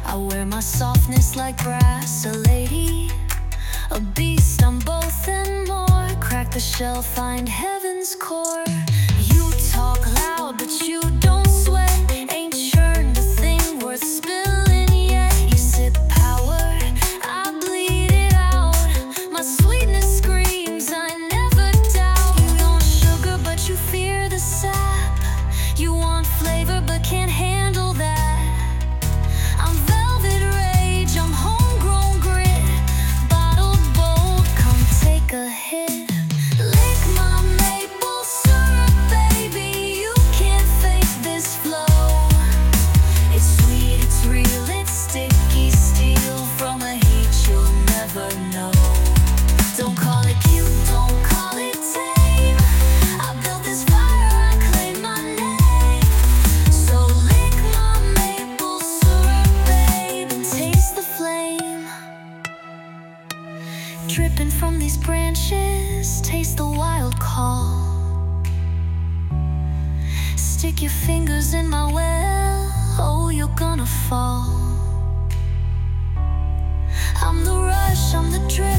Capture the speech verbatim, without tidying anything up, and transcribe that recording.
I wear my softness like brass, a lady, a beast, I'm both and more. Crack the shell, find heaven's core. You talk loud, but you don't sweat. Ain't churned a thing worth spilling yet. You sip power, I bleed it out. My sweetness screams, I never doubt. You want sugar, but you fear the sap. You want flavor, but can't handle that. I'm velvet rage, I'm homegrown grit. Bottled bold, come take a hit. Lick my maple syrup, baby. You can't fake this flow. It's sweet, it's real, it's sticky steel. From a heat you'll never know. Don't call it cute, don't call it tame. I built this fire, I claim my name. So lick my maple syrup, babe, and taste the flame. Dripping from these branches, taste the wild call. Stick your fingers in my well, oh, you're gonna fall. I'm the rush, I'm the drip.